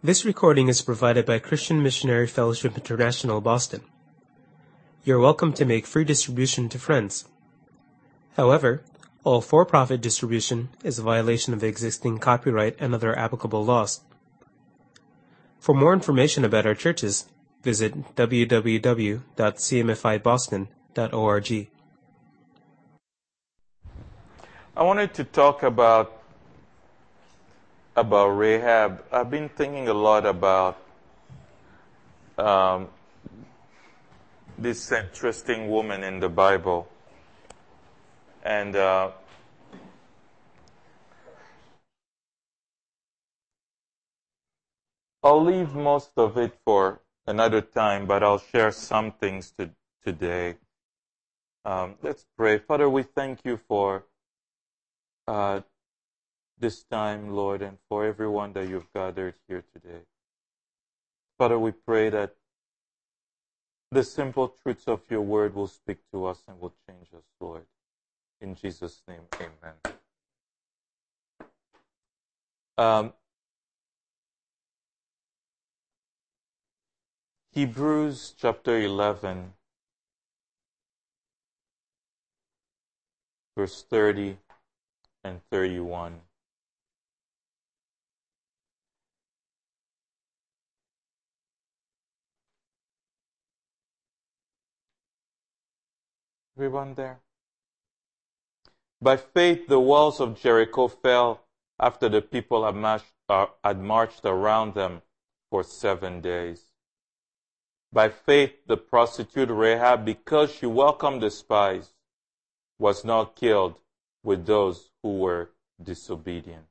This recording is provided by Christian Missionary Fellowship International, Boston. You're welcome to make free distribution to friends. However, all for-profit distribution is a violation of existing copyright and other applicable laws. For more information about our churches, visit www.cmfiboston.org. I wanted to talk about Rahab. I've been thinking a lot about this interesting woman in the Bible. And I'll leave most of it for another time, but I'll share some things today. Let's pray. Father, we thank you for this time, Lord, and for everyone that you've gathered here today. Father, we pray that the simple truths of your word will speak to us and will change us, Lord. In Jesus' name, amen. Hebrews chapter 11, verse 30 and 31. Everyone there? By faith, the walls of Jericho fell after the people had marched around them for 7 days. By faith, the prostitute Rahab, because she welcomed the spies, was not killed with those who were disobedient.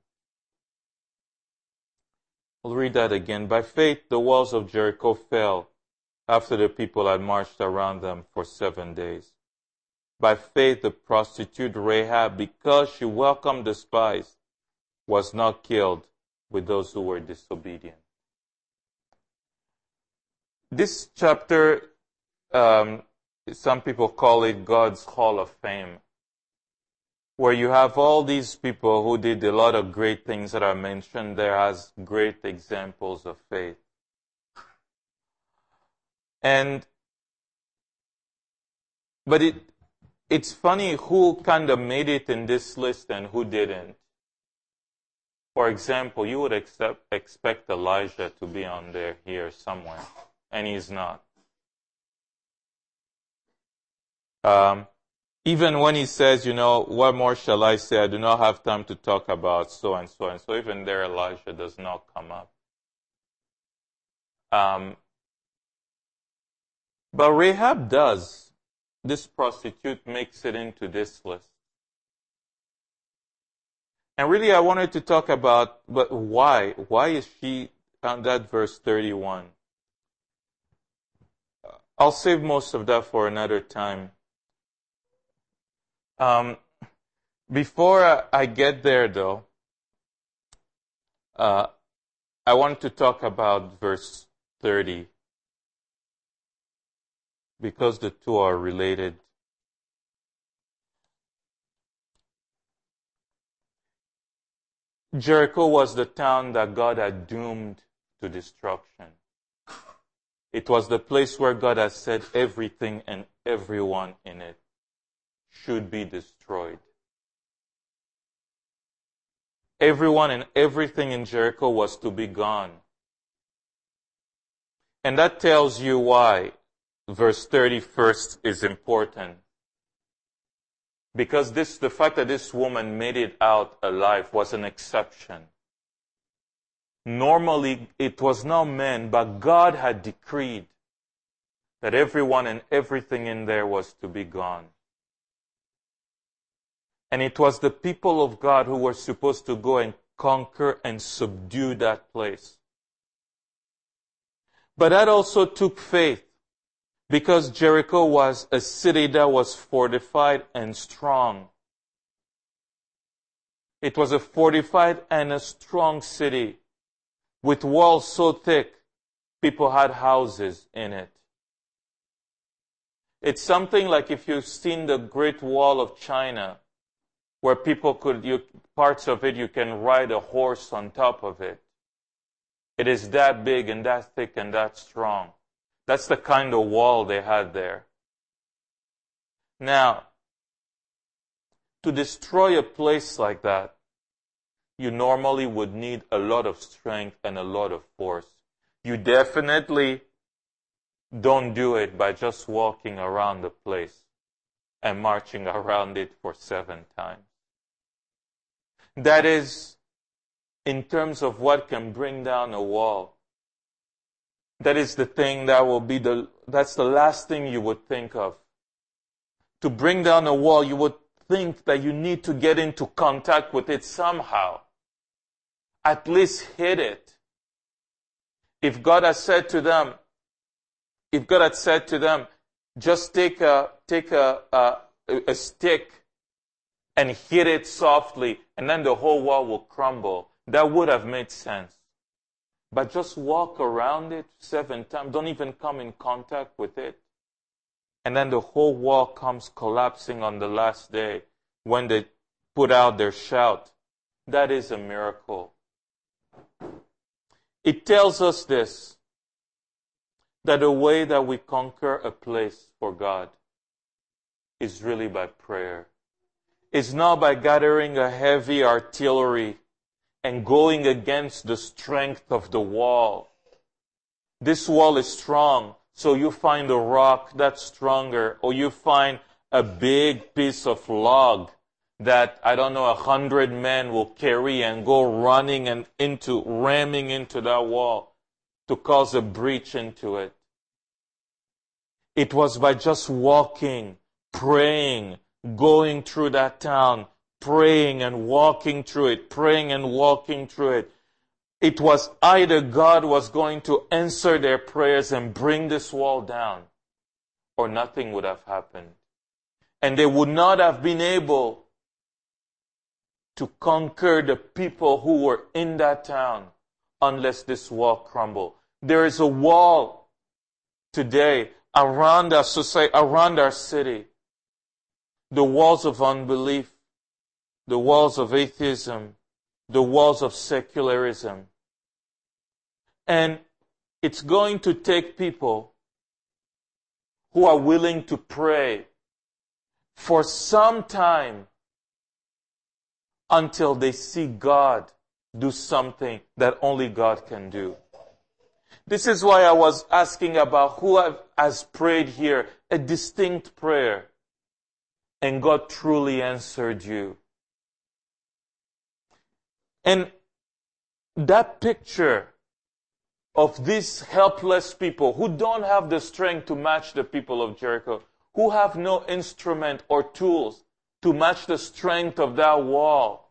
I'll read that again. By faith, the walls of Jericho fell after the people had marched around them for 7 days. By faith, the prostitute Rahab, because she welcomed the spies, was not killed with those who were disobedient. This chapter, some people call it God's Hall of Fame, where you have all these people who did a lot of great things that are mentioned there as great examples of faith. But it's funny who kind of made it in this list and who didn't. For example, you would expect Elijah to be on there here somewhere, and he's not. Even when he says, what more shall I say? I do not have time to talk about so and so and so. Even there, Elijah does not come up. But Rahab does. This prostitute makes it into this list. And really, I wanted to talk about, but why? Why is she on that verse 31? I'll save most of that for another time. Before I get there, though, I want to talk about verse 30. Because the two are related. Jericho was the town that God had doomed to destruction. It was the place where God had said everything and everyone in it should be destroyed. Everyone and everything in Jericho was to be gone. And that tells you why verse 31st is important. Because the fact that this woman made it out alive was an exception. Normally, it was not meant, but God had decreed that everyone and everything in there was to be gone. And it was the people of God who were supposed to go and conquer and subdue that place. But that also took faith. Because Jericho was a city that was fortified and strong. It was a fortified and a strong city with walls so thick, people had houses in it. It's something like if you've seen the Great Wall of China, where people parts of it, you can ride a horse on top of it. It is that big and that thick and that strong. That's the kind of wall they had there. Now, to destroy a place like that, you normally would need a lot of strength and a lot of force. You definitely don't do it by just walking around the place and marching around it for 7 times. That is, in terms of what can bring down a wall, that is the thing that will be that's the last thing you would think of. To bring down a wall, you would think that you need to get into contact with it somehow. At least hit it. If God had said to them, just take a stick and hit it softly, and then the whole wall will crumble, that would have made sense. But just walk around it 7 times, don't even come in contact with it. And then the whole wall comes collapsing on the last day when they put out their shout. That is a miracle. It tells us this, that the way that we conquer a place for God is really by prayer. It's not by gathering a heavy artillery and going against the strength of the wall. This wall is strong, so you find a rock that's stronger, or you find a big piece of log that, 100 men will carry and go running and ramming into that wall to cause a breach into it. It was by just walking, praying, going through that town, praying and walking through it, praying and walking through it. It was either God was going to answer their prayers and bring this wall down, or nothing would have happened. And they would not have been able to conquer the people who were in that town unless this wall crumbled. There is a wall today around our society, around our city. The walls of unbelief, the walls of atheism, the walls of secularism. And it's going to take people who are willing to pray for some time until they see God do something that only God can do. This is why I was asking about who has prayed here a distinct prayer and God truly answered you. And that picture of these helpless people who don't have the strength to match the people of Jericho, who have no instrument or tools to match the strength of that wall,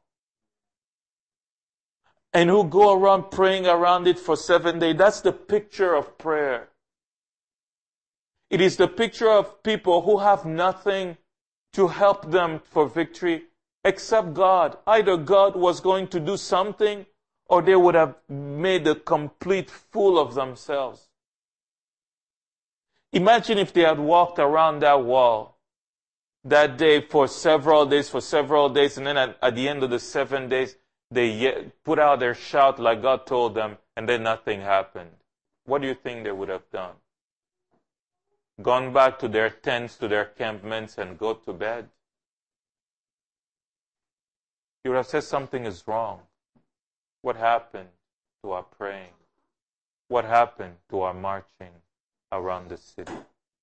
and who go around praying around it for 7 days, that's the picture of prayer. It is the picture of people who have nothing to help them for victory except God. Either God was going to do something, or they would have made a complete fool of themselves. Imagine if they had walked around that wall that day for several days, and then at the end of the 7 days, they put out their shout like God told them, and then nothing happened. What do you think they would have done? Gone back to their tents, to their campments, and go to bed? You would have said something is wrong. What happened to our praying? What happened to our marching around the city?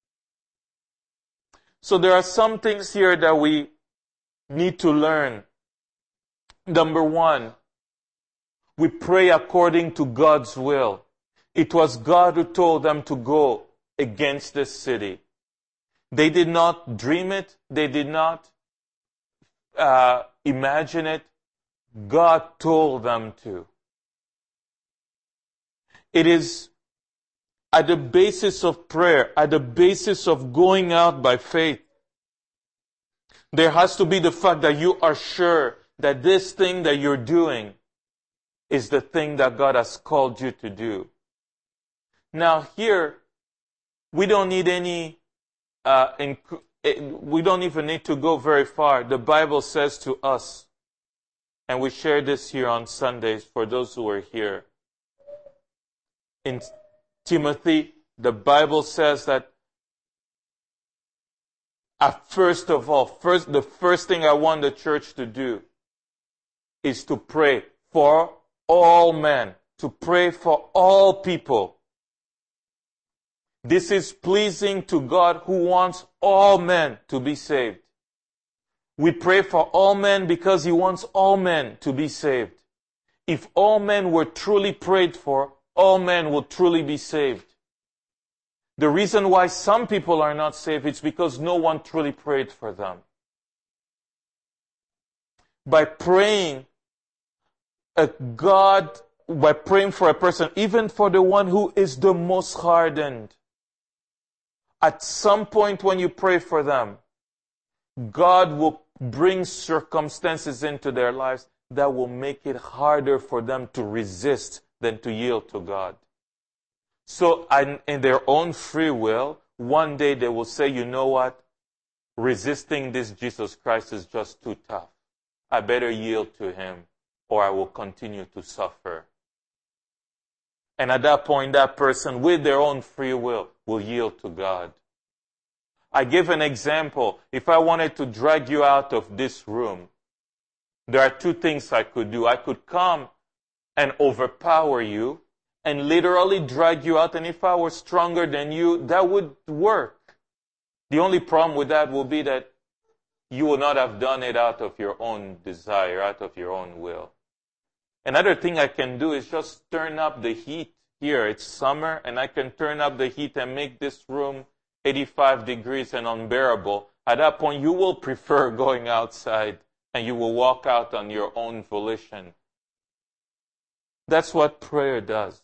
So there are some things here that we need to learn. Number one, we pray according to God's will. It was God who told them to go against this city. They did not dream it. They did not imagine it. God told them to. It is at the basis of prayer, at the basis of going out by faith. There has to be the fact that you are sure that this thing that you're doing is the thing that God has called you to do. Now here, we don't need we don't even need to go very far. The Bible says to us, and we share this here on Sundays for those who are here, In Timothy, the Bible says that first of all, the first thing I want the church to do is to pray for all men, to pray for all people. This is pleasing to God who wants all men to be saved. We pray for all men because He wants all men to be saved. If all men were truly prayed for, all men will truly be saved. The reason why some people are not saved is because no one truly prayed for them. By praying by praying for a person, even for the one who is the most hardened, at some point when you pray for them, God will bring circumstances into their lives that will make it harder for them to resist than to yield to God. So in their own free will, one day they will say, you know what? Resisting this Jesus Christ is just too tough. I better yield to Him or I will continue to suffer. And at that point, that person with their own free will yield to God. I give an example. If I wanted to drag you out of this room, there are two things I could do. I could come and overpower you and literally drag you out. And if I were stronger than you, that would work. The only problem with that will be that you will not have done it out of your own desire, out of your own will. Another thing I can do is just turn up the heat here. It's summer, and I can turn up the heat and make this room 85 degrees and unbearable. At that point, you will prefer going outside, and you will walk out on your own volition. That's what prayer does.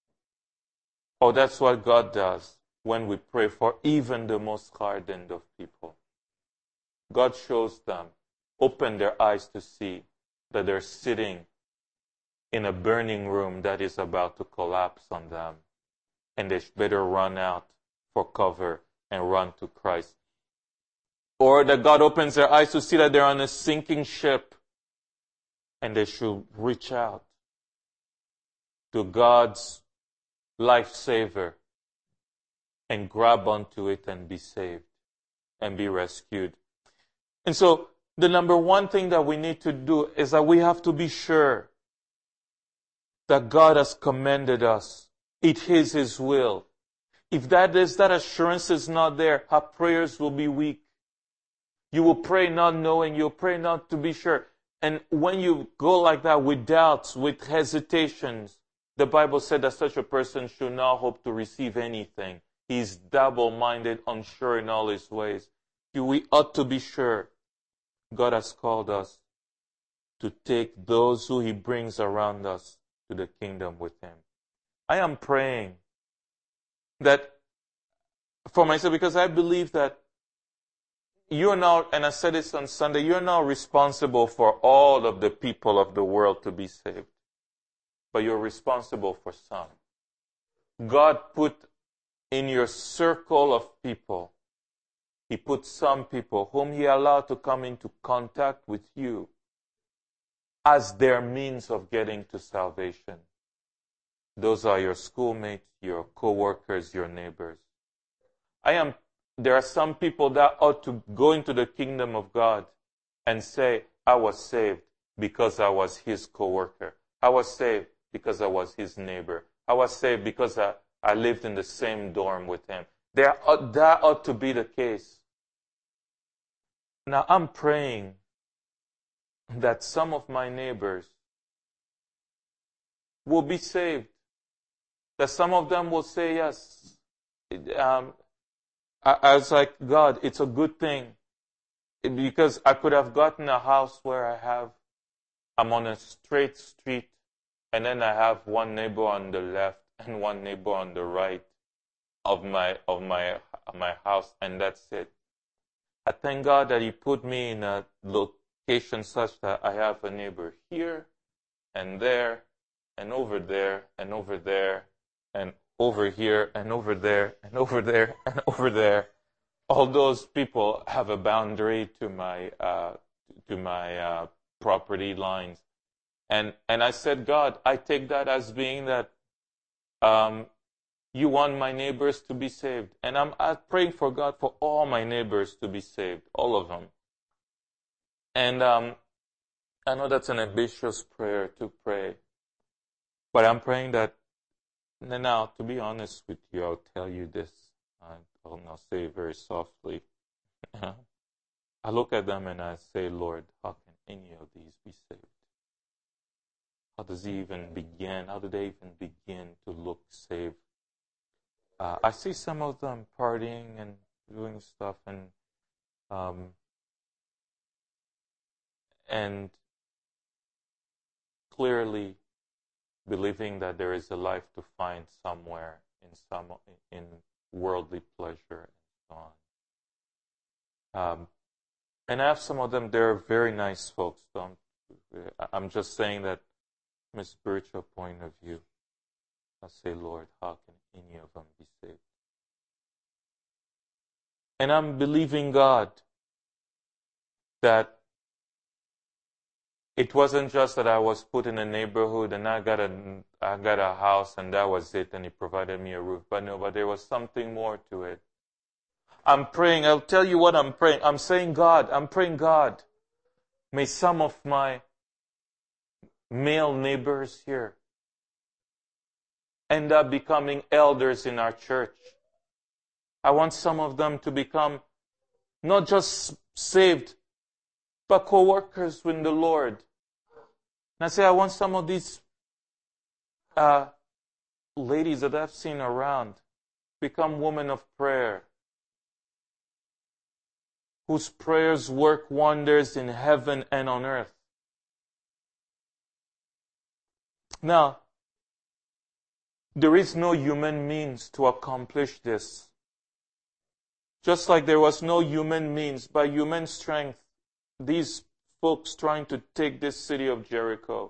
Or that's what God does when we pray for even the most hardened of people. God shows them, open their eyes to see that they're sitting in a burning room that is about to collapse on them. And they better run out for cover and run to Christ. Or that God opens their eyes to see that they're on a sinking ship and they should reach out to God's lifesaver and grab onto it and be saved and be rescued. And so the number one thing that we need to do is that we have to be sure that God has commended us. It is His will. If that assurance is not there, our prayers will be weak. You will pray not knowing, you'll pray not to be sure. And when you go like that with doubts, with hesitations, the Bible said that such a person should not hope to receive anything. He is double-minded, unsure in all his ways. We ought to be sure God has called us to take those who He brings around us to the kingdom with Him. I am praying that for myself, because I believe that you're now, and I said this on Sunday, you're now responsible for all of the people of the world to be saved. But you're responsible for some. God put in your circle of people, He put some people whom He allowed to come into contact with you as their means of getting to salvation. Those are your schoolmates, your co-workers, your neighbors. There are some people that ought to go into the kingdom of God and say, I was saved because I was His co-worker. I was saved because I was His neighbor. I was saved because I lived in the same dorm with Him. That ought to be the case. Now I'm praying that some of my neighbors will be saved. That some of them will say yes. I was like, God, it's a good thing. Because I could have gotten a house where I'm on a straight street, and then I have one neighbor on the left and one neighbor on the right of my house, and that's it. I thank God that He put me in a location such that I have a neighbor here and there and over there and over there and over here and over there and over there and over there. All those people have a boundary to my property lines. And I said, God, I take that as being that you want my neighbors to be saved. And I'm praying for God for all my neighbors to be saved, all of them. And I know that's an ambitious prayer to pray. But I'm praying that, now, to be honest with you, I'll tell you this. I'll say it very softly. I look at them and I say, Lord, how can any of these be saved? How does he even begin? How do they even begin to look saved? I see some of them partying and doing stuff and clearly believing that there is a life to find somewhere in worldly pleasure and so on. And I have some of them, they're very nice folks. I'm just saying that from a spiritual point of view, I say, Lord, how can any of them be saved? And I'm believing God that it wasn't just that I was put in a neighborhood and I got a house and that was it and he provided me a roof. But there was something more to it. I'm praying. I'll tell you what I'm praying. I'm praying God, may some of my male neighbors here end up becoming elders in our church. I want some of them to become not just saved, but co-workers with the Lord. And I say, I want some of these ladies that I've seen around become women of prayer, whose prayers work wonders in heaven and on earth. Now, there is no human means to accomplish this. Just like there was no human means, by human strength, these folks trying to take this city of Jericho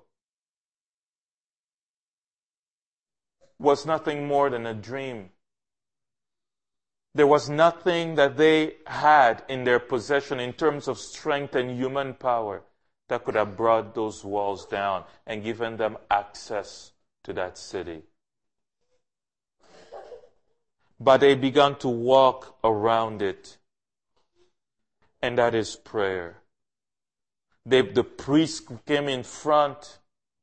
was nothing more than a dream. There was nothing that they had in their possession in terms of strength and human power that could have brought those walls down and given them access to that city. But they began to walk around it. And that is prayer. The priests came in front.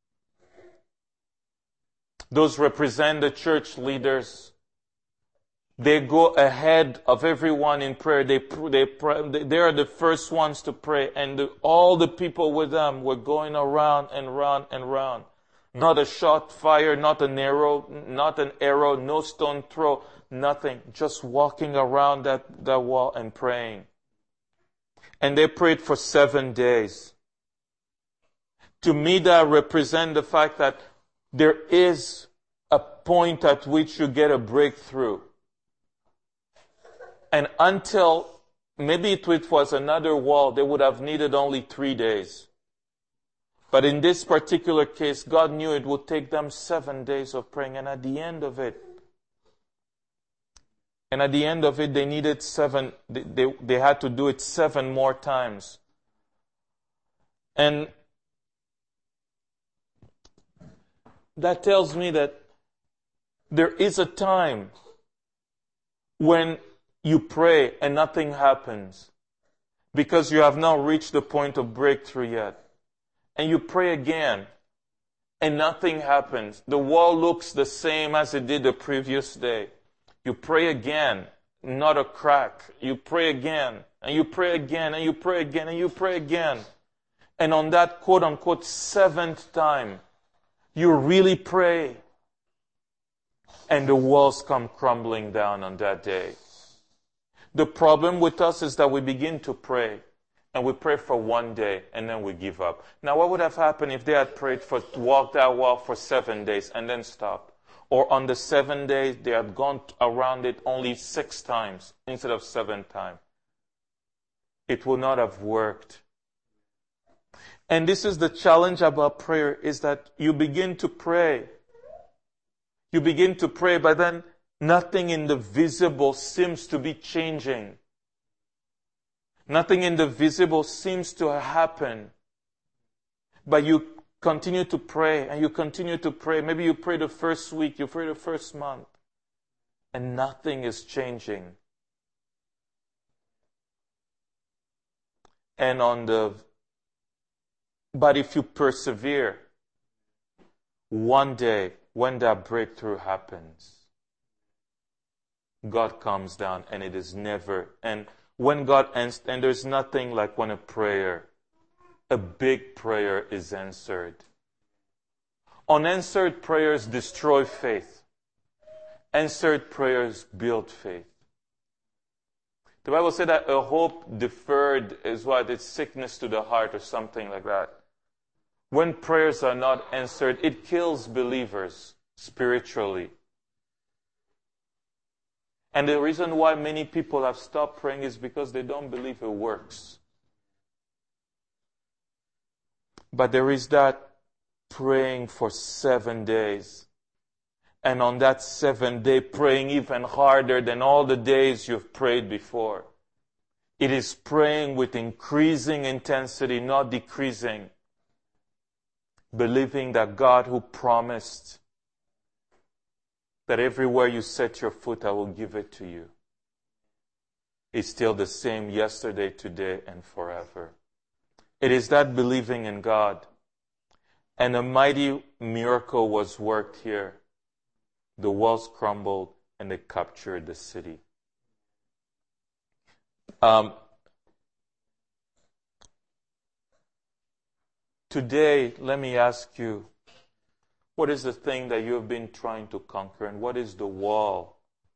Those represent the church leaders. They go ahead of everyone in prayer. They are the first ones to pray. And all the people with them were going around and round and round. Not a shot fired, not an arrow, no stone throw, nothing. Just walking around that wall and praying. And they prayed for 7 days. To me, that represents the fact that there is a point at which you get a breakthrough. And until maybe it was another wall, they would have needed only 3 days. But in this particular case, God knew it would take them 7 days of praying. And at the end of it, they needed 7, they had to do it 7 more times. And that tells me that there is a time when you pray and nothing happens because you have not reached the point of breakthrough yet. And you pray again and nothing happens. The wall looks the same as it did the previous day. You pray again, not a crack. You pray again, and you pray again, and you pray again, and you pray again. And on that quote-unquote 7th time, you really pray. And the walls come crumbling down on that day. The problem with us is that we begin to pray. And we pray for 1 day, and then we give up. Now, what would have happened if they had prayed walked that wall for 7 days, and then stopped? Or on the 7th day, they had gone around it only 6 times instead of 7 times. It would not have worked. And this is the challenge about prayer, is that you begin to pray. You begin to pray, but then nothing in the visible seems to be changing. Nothing in the visible seems to happen. But you continue to pray, and you continue to pray. Maybe you pray the first week, you pray the first month, and nothing is changing. But if you persevere, one day, when that breakthrough happens, God comes down, and it is never. And when God ends, and there's nothing like when a big prayer is answered. Unanswered prayers destroy faith. Answered prayers build faith. The Bible said that a hope deferred is what? It's sickness to the heart or something like that. When prayers are not answered, it kills believers spiritually. And the reason why many people have stopped praying is because they don't believe it works. But there is that praying for 7 days. And on that 7th day, praying even harder than all the days you've prayed before. It is praying with increasing intensity, not decreasing. Believing that God who promised that everywhere you set your foot, I will give it to you, is still the same yesterday, today, and forever. It is that believing in God. And a mighty miracle was worked here. The walls crumbled and they captured the city. Today, let me ask you, what is the thing that you have been trying to conquer, and what is the wall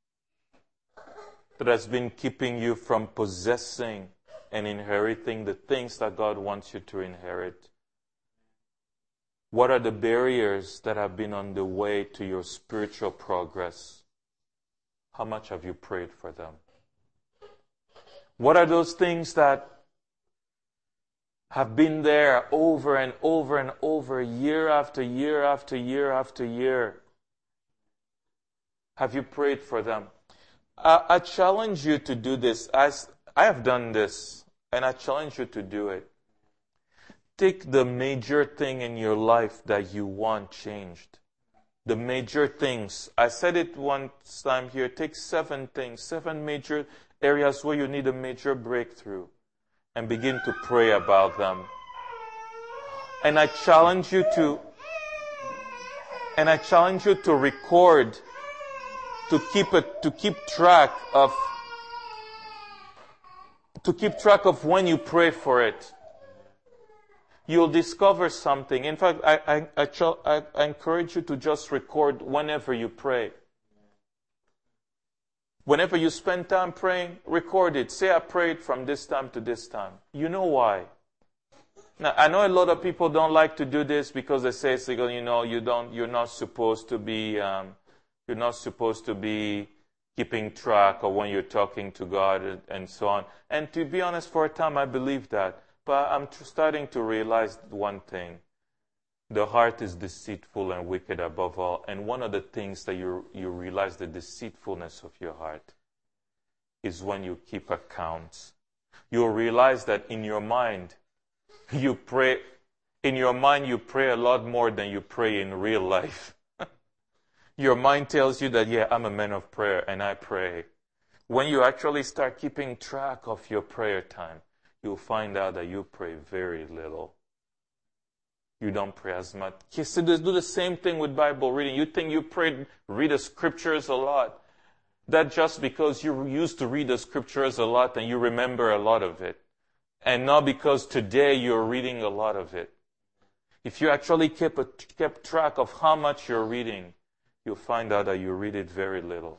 that has been keeping you from possessing and inheriting the things that God wants you to inherit? What are the barriers that have been on the way to your spiritual progress? How much have you prayed for them? What are those things that have been there over and over and over, year after year after year after year? Have you prayed for them? I challenge you to do this. As I have done this, and I challenge you to do it. Take the major thing in your life that you want changed. The major things. I said it one time here. Take 7 things, 7 major areas where you need a major breakthrough, and begin to pray about them. And I challenge you to record, to keep track of when you pray for it. You'll discover something. In fact, I encourage you to just record whenever you pray. Whenever you spend time praying, record it. Say, I prayed from this time to this time. You know why? Now, I know a lot of people don't like to do this because they say, you're not supposed to be keeping track of when you're talking to God and so on. And to be honest, for a time, I believed that. But I'm starting to realize one thing. The heart is deceitful and wicked above all. And one of the things that you realize the deceitfulness of your heart is when you keep accounts. You'll realize that in your mind, you pray a lot more than you pray in real life. Your mind tells you that, yeah, I'm a man of prayer and I pray. When you actually start keeping track of your prayer time, you'll find out that you pray very little. You don't pray as much. Kids do the same thing with Bible reading. You think you read the scriptures a lot. That's just because you used to read the scriptures a lot and you remember a lot of it. And not because today you're reading a lot of it. If you actually kept track of how much you're reading, you'll find out that you read it very little.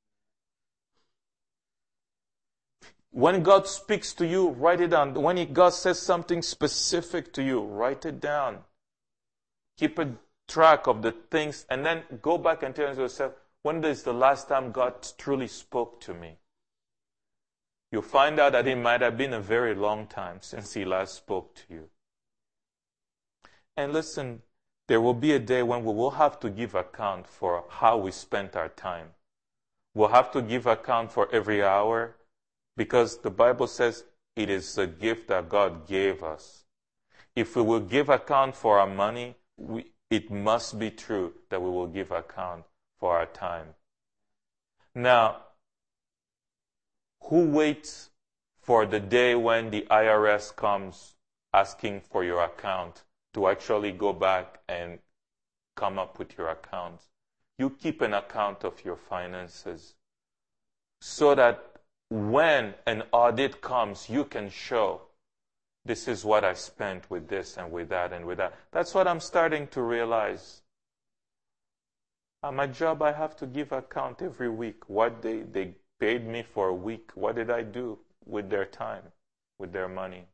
When God speaks to you, write it down. When God says something specific to you, write it down. Keep a track of the things, and then go back and tell yourself, when is the last time God truly spoke to me? You'll find out that it might have been a very long time since He last spoke to you. And listen, there will be a day when we will have to give account for how we spent our time. We'll have to give account for every hour, because the Bible says it is a gift that God gave us. If we will give account for our money, it must be true that we will give account for our time. Now, who waits for the day when the IRS comes asking for your account to actually go back and come up with your account? You keep an account of your finances so that when an audit comes, you can show, this is what I spent with this and with that and with that. That's what I'm starting to realize. At my job, I have to give account every week. What they paid me for a week. What did I do with their time, with their money?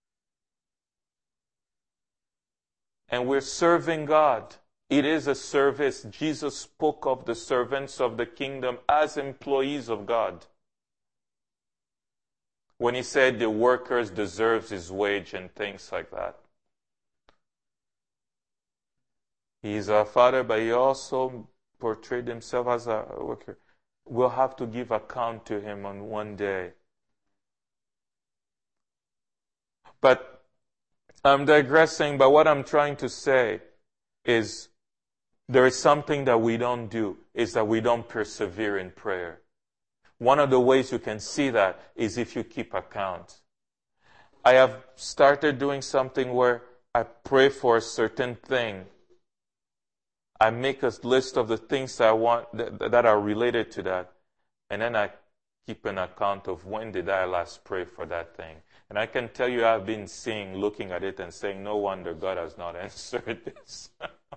And we're serving God. It is a service. Jesus spoke of the servants of the kingdom as employees of God. When he said the worker deserves his wage and things like that. He is our Father, but he also portrayed himself as a worker. We'll have to give account to him on one day. But I'm digressing, but what I'm trying to say is there is something that we don't do, is that we don't persevere in prayer. One of the ways you can see that is if you keep account. I have started doing something where I pray for a certain thing. I make a list of the things that I want that are related to that. And then I keep an account of when did I last pray for that thing. And I can tell you I've been looking at it and saying, no wonder God has not answered this.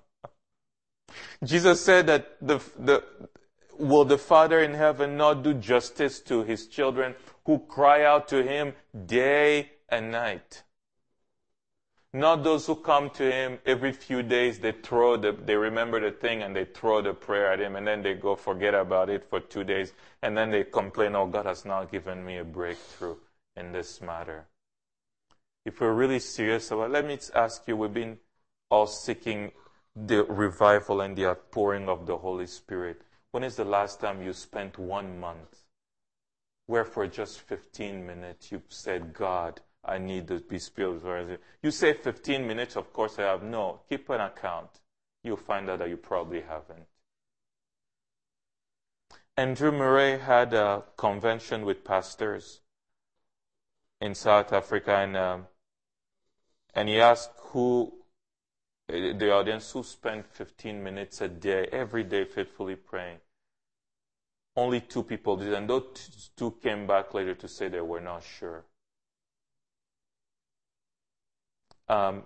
Jesus said that will the Father in heaven not do justice to his children who cry out to him day and night? Not those who come to him every few days, they remember the thing and they throw the prayer at him and then they go forget about it for 2 days and then they complain, oh, God has not given me a breakthrough in this matter. If we're really serious about it, let me ask you, we've been all seeking the revival and the outpouring of the Holy Spirit. When is the last time you spent 1 month where for just 15 minutes you said, God, I need to be spiritual? You say 15 minutes, of course I have. No, keep an account. You'll find out that you probably haven't. Andrew Murray had a convention with pastors in South Africa, and he asked the audience who spent 15 minutes a day, every day, faithfully praying. Only 2 people did, and those 2 came back later to say they were not sure. I'm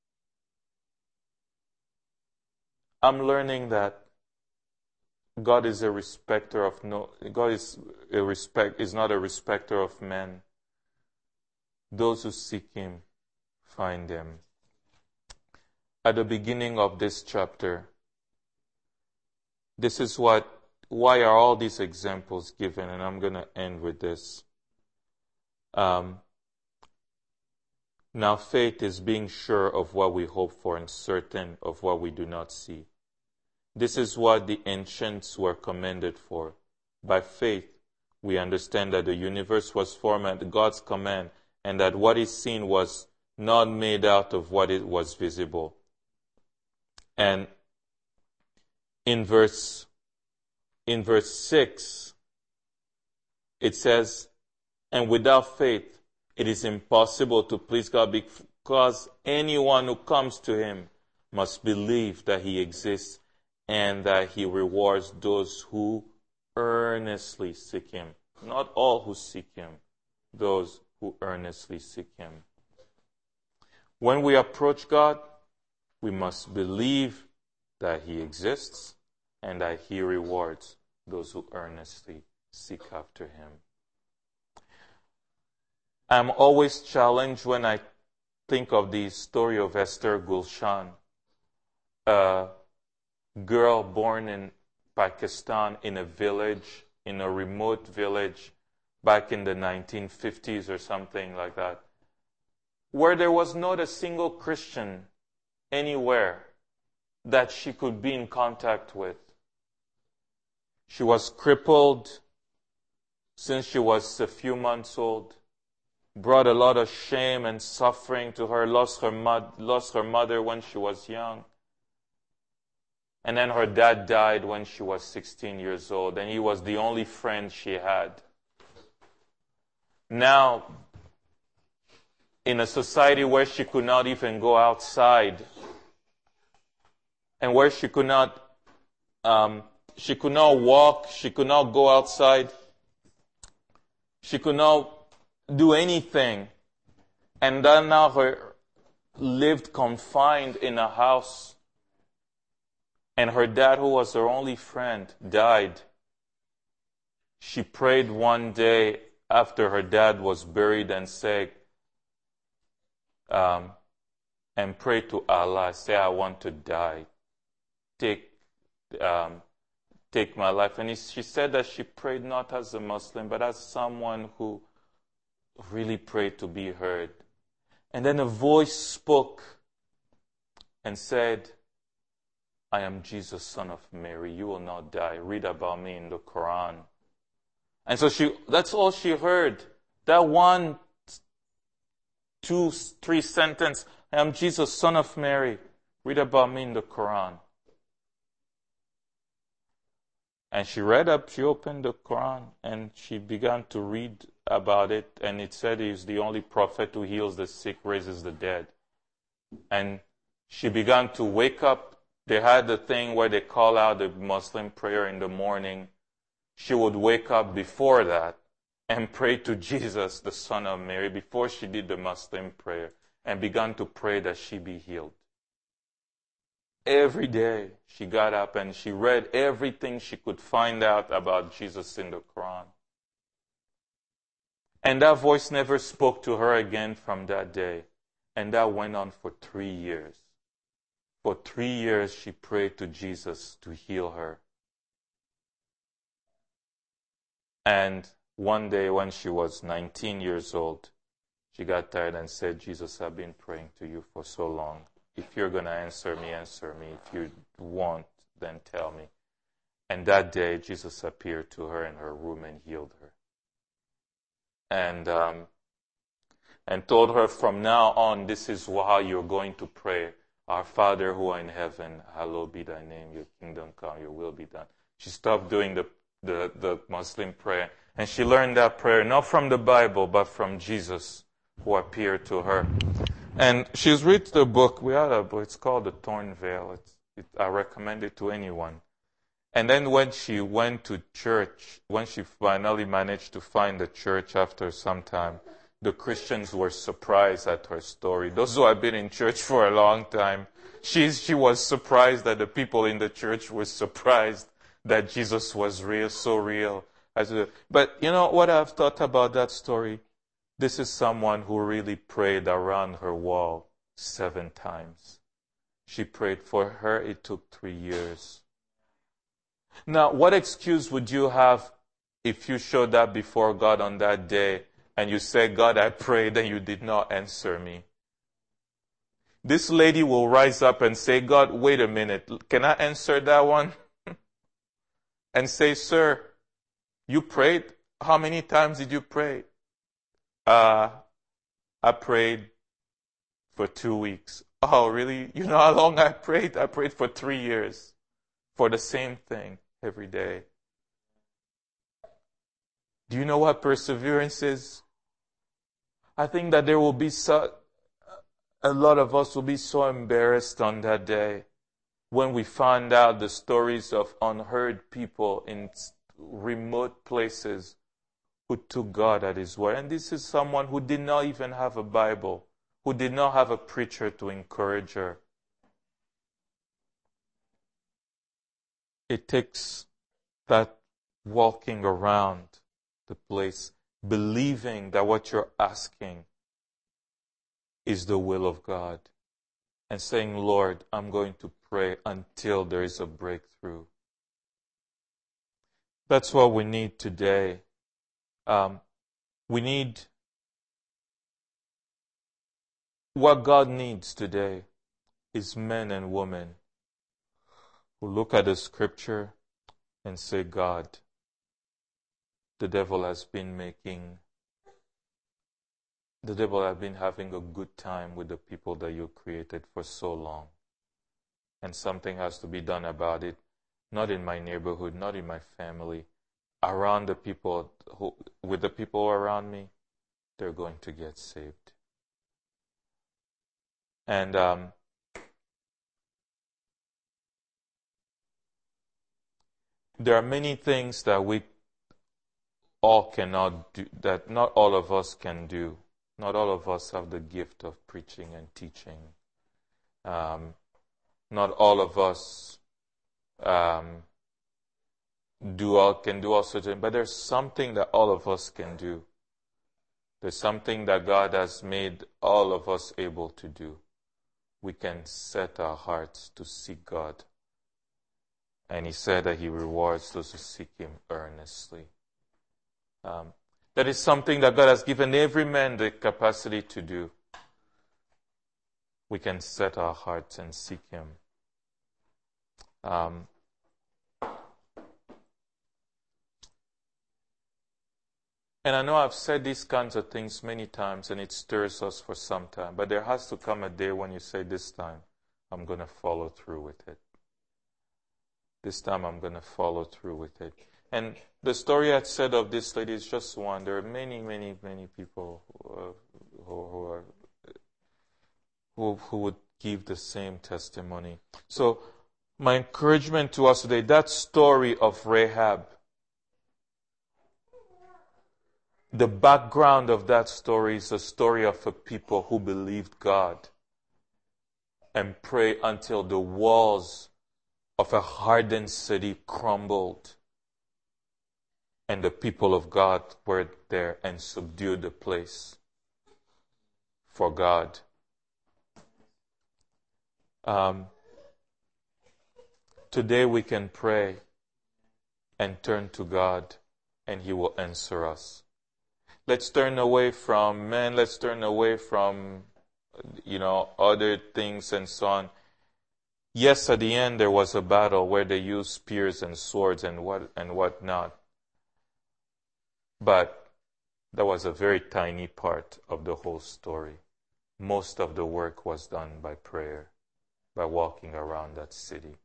learning that God is a respecter of is not a respecter of men. Those who seek him find him. At the beginning of this chapter, this is why are all these examples given, and I'm going to end with this. Now faith is being sure of what we hope for and certain of what we do not see. This is what the ancients were commended for. By faith, we understand that the universe was formed at God's command, and that what is seen was not made out of what it was visible. And in verse 6, it says, and without faith, it is impossible to please God, because anyone who comes to him must believe that he exists and that he rewards those who earnestly seek him. Not all who seek him, those who earnestly seek him. When we approach God, we must believe that he exists and that he rewards those who earnestly seek after him. I'm always challenged when I think of the story of Esther Gulshan, a girl born in Pakistan in a village, in a remote village back in the 1950s or something like that, where there was not a single Christian anywhere that she could be in contact with. She was crippled since she was a few months old. brought a lot of shame and suffering to her, lost her mother when she was young. And then her dad died when she was 16 years old, and he was the only friend she had. Now, in a society where she could not even go outside, and where she could not walk, she could not go outside, she could not do anything, and then now her lived confined in a house, and her dad, who was her only friend, died. She prayed one day after her dad was buried and said, and prayed to Allah, say, I want to die. Take my life. And she said that she prayed not as a Muslim, but as someone who really prayed to be heard. And then a voice spoke and said, I am Jesus, son of Mary. You will not die. Read about me in the Quran. And so that's all she heard. That 1, 2, 3 sentence, I am Jesus, son of Mary. Read about me in the Quran. And she opened the Quran, and she began to read about it, and it said he is the only prophet who heals the sick, raises the dead. And she began to wake up. They had the thing where they call out the Muslim prayer in the morning. She would wake up before that and pray to Jesus, the son of Mary, before she did the Muslim prayer, and began to pray that she be healed. Every day she got up and she read everything she could find out about Jesus in the Quran. And that voice never spoke to her again from that day. And that went on for 3 years. For 3 years she prayed to Jesus to heal her. And one day when she was 19 years old, she got tired and said, Jesus, I've been praying to you for so long. If you're going to answer me, answer me. If you won't, then tell me. And that day, Jesus appeared to her in her room and healed her. And told her, from now on, this is how you're going to pray. Our Father who art in heaven, hallowed be thy name. Your kingdom come, your will be done. She stopped doing the Muslim prayer. And she learned that prayer, not from the Bible, but from Jesus, who appeared to her. And she's read the book. We had a book. It's called The Torn Veil. I recommend it to anyone. And then when she went to church, when she finally managed to find a church after some time, the Christians were surprised at her story. Those who have been in church for a long time, she was surprised that the people in the church were surprised that Jesus was real, so real. But you know what I've thought about that story? This is someone who really prayed around her wall 7 times. She prayed. For her, it took 3 years. Now, what excuse would you have if you showed up before God on that day and you said, God, I prayed and you did not answer me? This lady will rise up and say, God, wait a minute. Can I answer that one? And say, sir, you prayed? How many times did you pray? I prayed for 2 weeks. Oh, really? You know how long I prayed? I prayed for 3 years for the same thing every day. Do you know what perseverance is? I think that there will be a lot of us will be so embarrassed on that day when we find out the stories of unheard people in remote places who took God at His word. And this is someone who did not even have a Bible, who did not have a preacher to encourage her. It takes that walking around the place, believing that what you're asking is the will of God, and saying, Lord, I'm going to pray until there is a breakthrough. That's what we need today. What God needs today is men and women who look at the scripture and say, God, the devil has been making The devil has been having a good time with the people that you created for so long. And something has to be done about it. Not in my neighborhood, not in my family. Around the people, with the people around me, they're going to get saved. And there are many things that we all cannot do, that not all of us can do. Not all of us have the gift of preaching and teaching. Not all of us can do all sorts of things, but there's something that all of us can do. There's something that God has made all of us able to do. We can set our hearts to seek God. And He said that He rewards those who seek Him earnestly. That is something that God has given every man the capacity to do. We can set our hearts and seek Him. And I know I've said these kinds of things many times, and it stirs us for some time. But there has to come a day when you say, this time, I'm going to follow through with it. This time, I'm going to follow through with it. And the story I said of this lady is just one. There are many, many, many people who would give the same testimony. So, my encouragement to us today, that story of Rahab, the background of that story is a story of a people who believed God and prayed until the walls of a hardened city crumbled. And the people of God were there and subdued the place for God. Today we can pray and turn to God, and He will answer us. Let's turn away from men. Let's turn away from, other things and so on. Yes, at the end there was a battle where they used spears and swords and whatnot. But that was a very tiny part of the whole story. Most of the work was done by prayer, by walking around that city.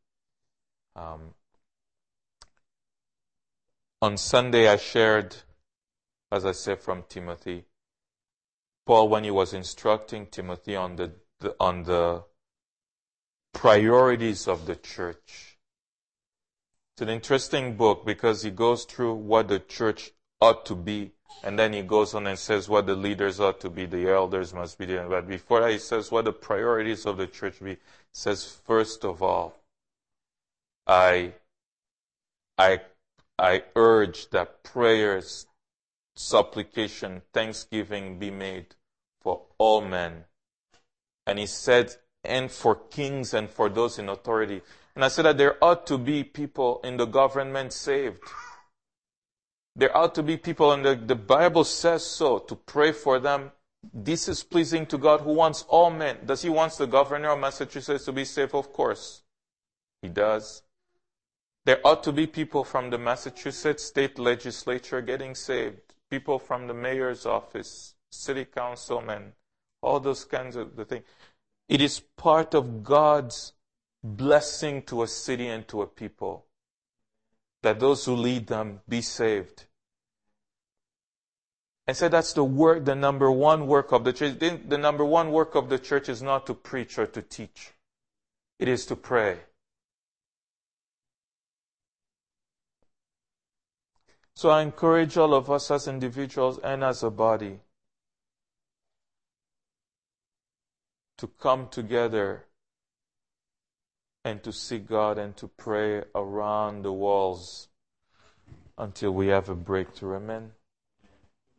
On Sunday I shared, as I said, from Timothy. Paul, when he was instructing Timothy on the priorities of the church. It's an interesting book because he goes through what the church ought to be, and then he goes on and says what the leaders ought to be, the elders must be there. But before that, he says what the priorities of the church be. He says, first of all, I urge that prayers, supplication, thanksgiving be made for all men. And he said, and for kings and for those in authority. And I said that there ought to be people in the government saved. There ought to be people, and the Bible says so, to pray for them. This is pleasing to God, who wants all men. Does He want the governor of Massachusetts to be saved? Of course. He does. There ought to be people from the Massachusetts state legislature getting saved. People from the mayor's office, city councilmen, all those kinds of things. It is part of God's blessing to a city and to a people that those who lead them be saved. And so that's the work, the number one work of the church. The number one work of the church is not to preach or to teach. It is to pray. So I encourage all of us as individuals and as a body to come together and to seek God and to pray around the walls until we have a breakthrough. Amen.